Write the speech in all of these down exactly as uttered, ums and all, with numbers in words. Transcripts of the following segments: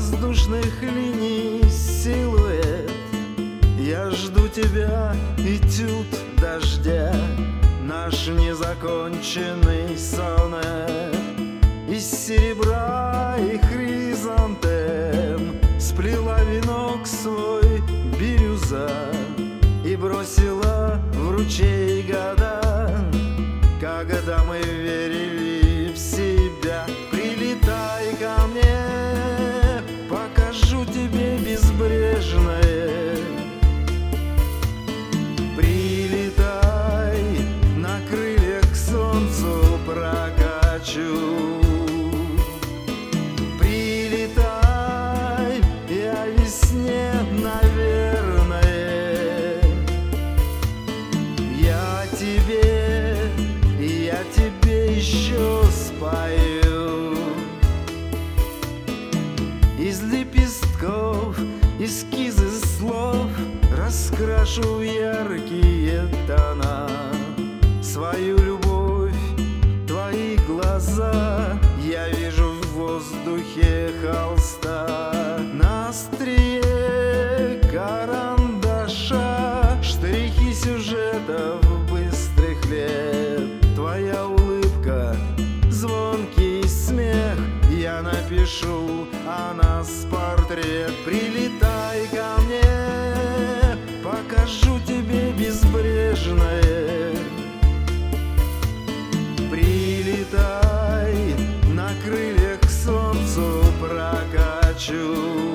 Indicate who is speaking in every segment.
Speaker 1: воздушных линий силуэт. Я жду тебя, этюд дождя, наш незаконченный сонет. Из серебра и хризантем сплела венок свой бирюза и бросила в ручей года, когда мы верили в себя. Прилетай ко мне, покажу тебе безбрежное. Прилетай, на крыльях к солнцу прокачу. Прилетай, я весне, наверное. Я тебе, я тебе еще спою. Из лепестков эскизы слов раскрашу в яркие тона свою любовь, твои глаза. Я вижу в воздухе холста, на острие карандаша штрихи сюжетов быстрых лет. Твоя улыбка, звонкий смех, я напишу о нас портрет. Прилетай ко мне, покажу тебе безбрежное. Прилетай, на крыльях к солнцу прокачу.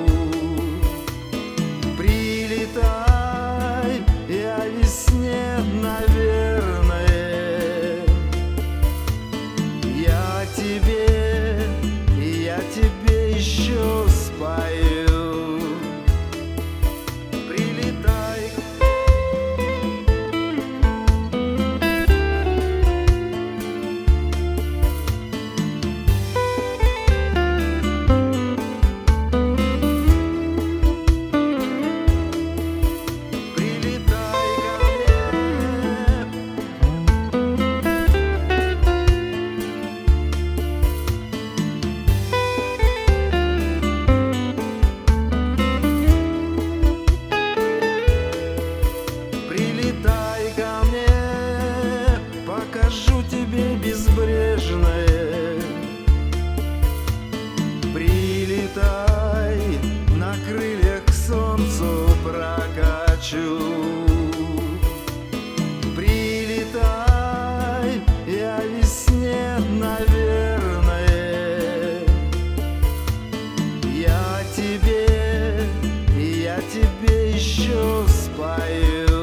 Speaker 1: Прилетай, я весне, наверное. Я тебе, я тебе еще спою. Прилетай. Покажу тебе безбрежное. Прилетай, на крыльях к солнцу прокачу. Прилетай, я весне, наверное. Я тебе, я тебе еще спою.